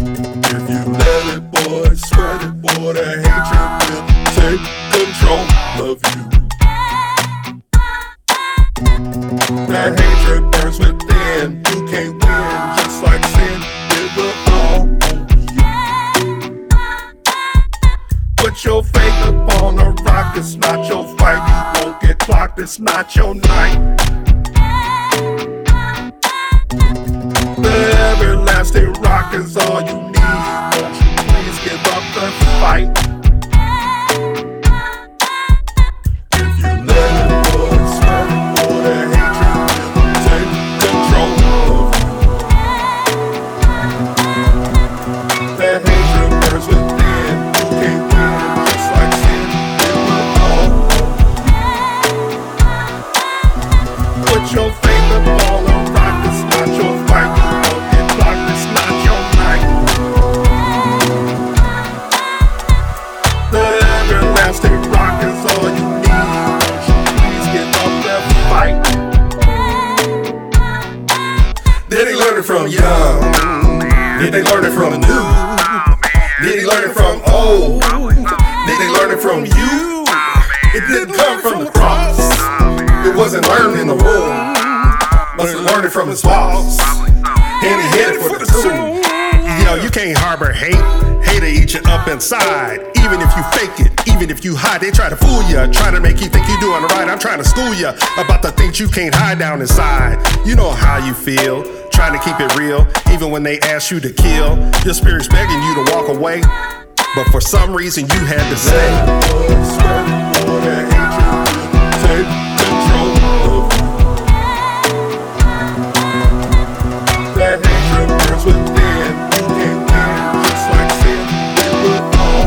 If you let it, boy, sweat it, boy, that hatred will take control of you. That hatred burns within, you can't win, just like sin, it will all on you. Put your faith upon a rock, it's not your fight, you won't get clocked, it's not your night. The everlasting rock is all you need, won't you please give up the fight? If you let it, boy, sweat it, boy, that hatred will take control of you. That hatred burns within, you can't win, just like sin, it will all on you. Put your faith upon a rock, it's not your fight, you won't get blocked, it's not your night. The everlasting rock is all you need, won't you please give up that fight? Did he learn it from young? Did they learn it from new? Did he learn it from old? Did they learn it from you? It didn't come from the cross, it wasn't learned in the womb. Must have learned it from his boss, and he hid it for the tomb. Yo, you can't harbor hate. Hate'll eat you up inside. Even if you fake it, even if you hide, they try to fool you, try to make you think you're doing right. I'm trying to school you about the things you can't hide down inside. You know how you feel, trying to keep it real, even when they ask you to kill. Your spirit's begging you to walk away, but for some reason you had to say. That hatred will take control of you. That hatred burns within, you can't win, just like sin, it will all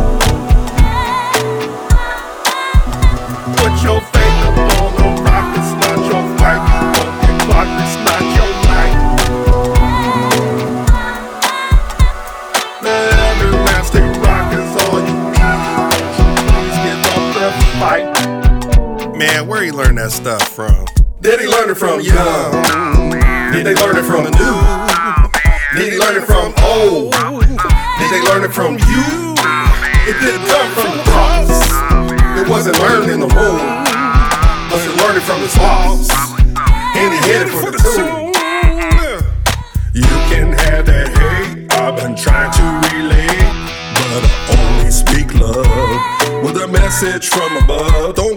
on you. Put your faith upon a rock, it's not your fight, you won't get clocked, it's not your night. The everlasting rock is all you need, won't you please give up the fight? Man, where he learn that stuff from? Did he learn it from young? Did they learn it from the new? Did he learn it from old? Did they learn it from you? It didn't come from the cross, it wasn't learned in the womb. Must have learned it from his boss, and he hid it for the tomb. You can have that hate I've been trying to relay, but I only speak love with a message from above. Don't